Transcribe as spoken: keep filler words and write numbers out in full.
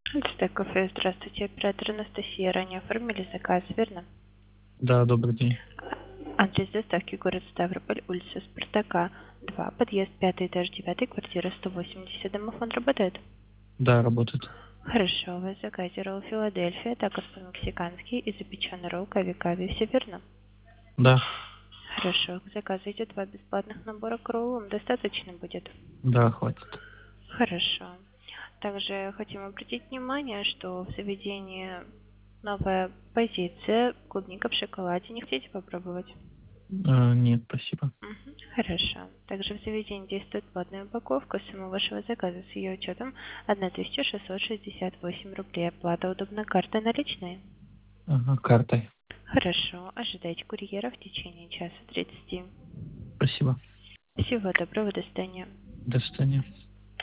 Альтстэй кофе, здравствуйте, оператор Анастасия. Ранее оформили заказ, верно? Да, добрый день. Адрес доставки город Ставрополь, улица Спартака, два, подъезд пятый, этаж девятый, квартира сто восемьдесят. Домофон работает? Да, работает. Хорошо, у вас в заказе ролл Филадельфия, такос по-мексикански и запеченный ролл кави-кави, все верно? Да, Хорошо, к заказу идет два бесплатных набора к роллам, достаточно будет? да, хватит. Хорошо. Также хотим обратить внимание, что в заведении новая позиция клубника в шоколаде. Не хотите попробовать? Э, нет, спасибо. Мгм. Хорошо. Также в заведении действует платная упаковка. Сумма вашего заказа с ее учетом тысяча шестьсот шестьдесят восемь рублей. Оплата удобна картой наличные? Ага, картой. Хорошо. Ожидайте курьера в течение часа тридцати. Спасибо. Всего доброго, до свидания. До свидания.